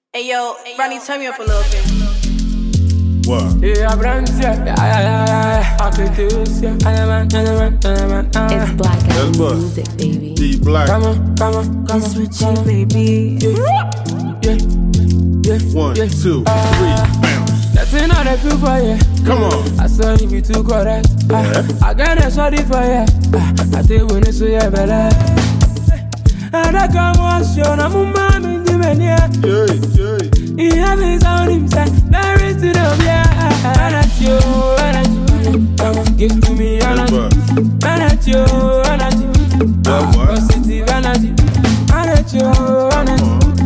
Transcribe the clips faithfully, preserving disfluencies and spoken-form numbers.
Hey yo, Ronnie, turn me up a little bit. What? Yeah, brands, yeah, yeah, yeah, yeah. I could do this, yeah. It's Black That's Out what. Music, baby. D Black. Come on, come on, come It's on. with you, baby. Yeah, yeah, yeah. One, yeah. two, Uh, three, bounce. That's how they feel for you. Come on. I saw you be too correct. Yeah. I got a sorry for you. I think when it's so yeah, better. And I come on, show no mama in the mania. Yeah, yeah. He have his own himself. There is to them, yeah. And at you, and at you. Come on, give to me, and at you. And at you, and at you. That what? Positive energy. And at you, and at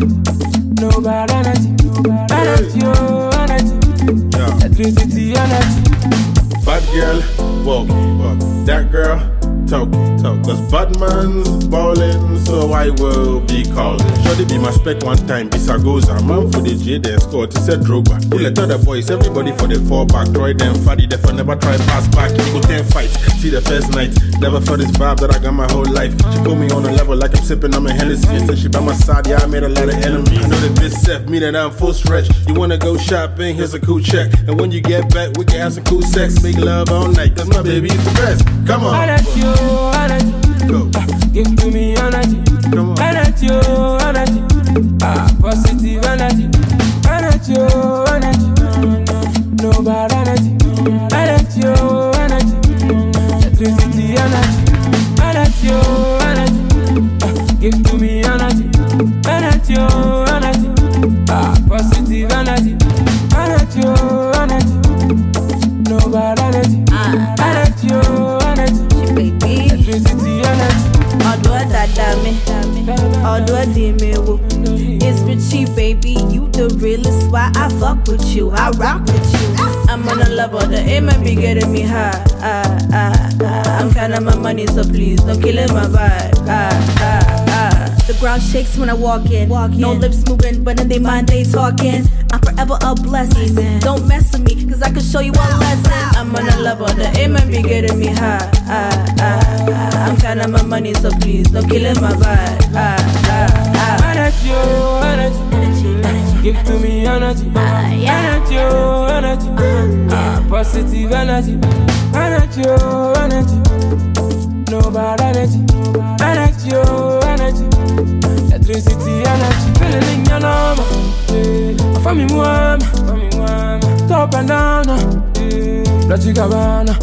you. No bad energy. And at you, and at you. Yeah. Electricity energy. Bad girl, walk, walk. That girl, talk, talk. Cause bad man's ballin', so I will be calling. Shorty be my spec one time, be Sagoza. Man for the J, then score to set Droga. Bullet other boys, everybody for the fall back. Troy them fatty, therefore never try pass back. Eagle ten fights, see the first night. Never felt this vibe that I got my whole life. She put me on a level like I'm sipping on my Hennessy. Since she by my side, yeah, I made a lot of enemies. I know the bitch set me that I'm full stretch. You wanna go shopping, here's a cool check. And when you get back, we can have some cool sex. Make love all night, cause my baby's the best. Come on. And at you, and at you. Go. Give to me energy. Come on. And at you, and at you. Ah, positive energy. And at you, and at you. No bad energy. And at you, and at you. Electricity energy. And at you, and at you. Give to me energy. And at you, and at you. Ah, positive energy. And at you, and at you. No bad energy. And at you, and at you. Baby. Electricity energy. Although that damn although I didn't wo. It's Richie, baby. You the realest. Why I fuck with you? I rock with you. I'm on a level. The aim might be getting me high. Ah, ah, ah. I'm counting my money, so please don't kill it, my vibe. Ah, ah, ah. The ground shakes when I walk in. Walk in. No lips moving, but in they mind they talking. I'm forever a blessing. Amen. Don't mess with me, cause I can show you a lesson. I'm on a level. The aim might be getting me high. Ah, ah, ah. I'm counting my money, so please don't kill it, my vibe. Ah, ah, ah. Energy, energy, energy. Give to me energy. Ah, yeah. Energy, energy. Ah, positive energy. Energy, energy. No bad energy. Energy, energy. Electricity energy. Feeling in your number. Yeah. For me, mama. For me, mama. Top and down. Yeah. Blood you cabana.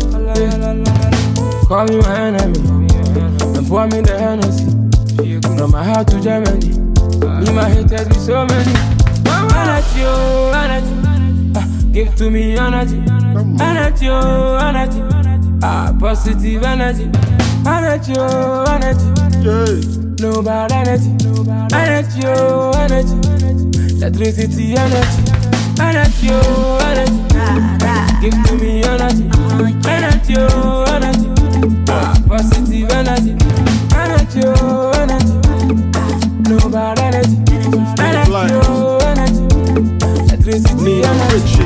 Call me my enemy. And pour me the Hennessy. From my heart to Germany. Me my haters be so many. Energy, energy. Ah, give to me energy. Energy, energy. Ah, positive energy. Energy, energy. Yeah. No bad energy. Energy, energy. Electricity energy. Energy, energy. Give to me energy. Energy, energy. Ah, positive energy. Energy, energy. No bad energy. Energy, energy. Electricity Neon energy. Rich,